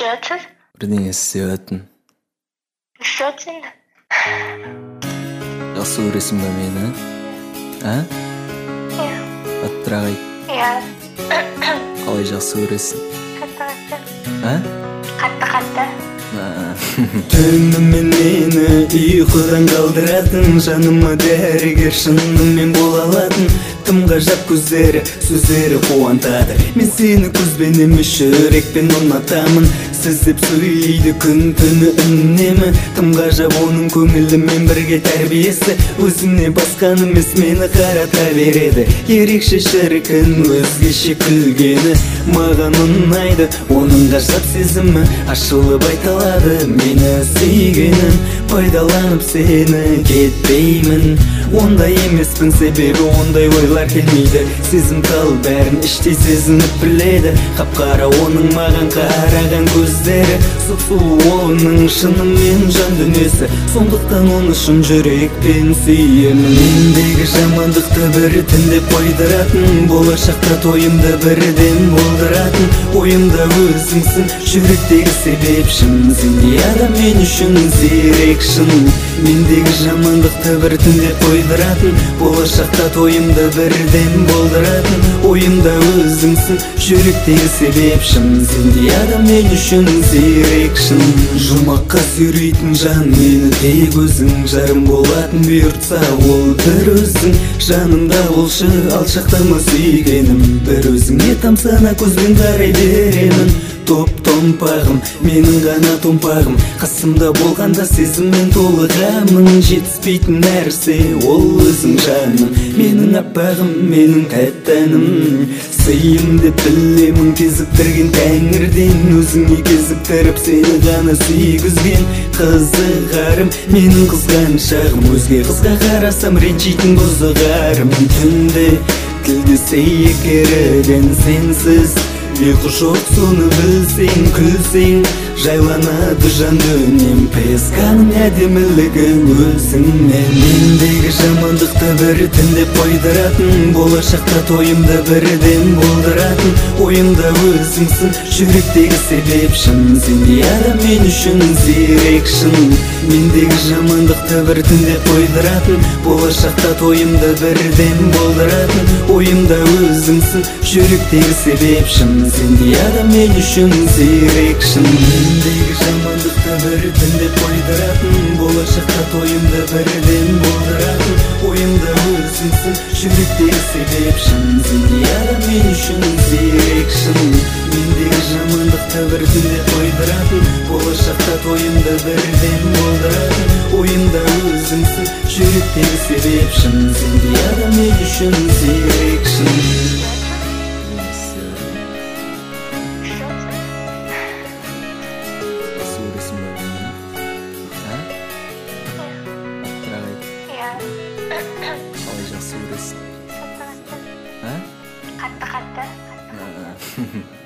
жатсыз? Бірдеңе істеп жатырмын. Істеп жатсың? Жақсы көресің ба мені? Иә. Аттырақ айт. Иә. Қалай жақсы көресің? Қатты. Түнімен мені ұйқыдан қалдыратын, жаныма дәрігер шынымен бола алатын. Тым ғажап көздері, сөздері қуантады. Мен сені көзбен емес жүрекпен ұнатамын. Сіз деп сөйлейді күн түні үнемі. Тым ғажап оның көңілімен бірге тәрбиесі. Өзіне басқан емес мені қарата береді. Ерекше шіркін өзгеше күлгені маған ұнайды. Оның ғажап сезімі ашылып айталады. Мені сүйгенін пайдаланып сені кетпеймін. Ондай емеспін, себебі ондай ойлар келмейді. Сезім тал бәрін іштей сезініп біледі. Қап-қара оның маған қараған көздері, сұп-сұлу оның шынымен жан дүниесі. Сондықтан оны шын жүрекпен сүйемін. Мендегі жамандықты бірі түндеп қойдыратын, болашақта тойымды бірден болдыратын. Ойымда өзіңсің, жүректегі себепшім. Сендей адам мен үшін зерекшін. Мендегі жамандықты бір түндеп қойдыратын, болашақта тойымды бірден болдыратын. Ойымда өзіңсің, жүректегі себепшім. Сендей адам мен үшін зерекшін. Жұмаққа сүйрейтін жан мені тек өзің, жарым болатын бұйыртса ол бір өзің. Жанымда болшы алшақтама сүйгенім, бір өзіңе тамсана көзбен қарай беремін. Топ-томпағым, менің ғана томпағым, қасымда болғанда сезіммен толығамын. Жетіспейтін нәрсе ол өзің жаным, менің аппағым, менің тәттәнім. Сыйым деп білемін кезіктірген тәңірден, өзіңе кезіктіріп сені ғана сүйгізген. Қызығарым, менің қызған шағым, өзге қызға қарасам ренжитін бұзығарым. Түнде тілдесе екерден сенсіз, ұйқы жоқ соны білсең, күлсең, жайланады жан дүнием. Песканың әдемілігі өзіңмен. Мендегі жамандықты бір түндеп қойдыратын, болашақта тойымды бірден болдыратын. Ойымда өзіңсің, жүректегі себепшім. Сендей адам мен үшін зерекшін. Мендегі жамандықты бір түндеп қойдыратын, болашақта тойымды бірден болдыратын. Ойымда өзіңсің, жүректегі себепшім. Сендей адам мен үшін зерекшін. Мендегі жамандықты бір түндеп қойдыратын, болашақта тойымды бірден болдыратын. Ойымда өзіңсің, жүректегі себепшім. Сендей адам мен үшін зерекшін. Мендегі жамандықты бір түндеп қойдыратын, болашақта тойымды бірден болдыратын. Ойымда өзіңсің, жүректегі себепшім. Сендей адам мен үшін зерекшін. Қалай жақсы көресің? Қатты. Қатты.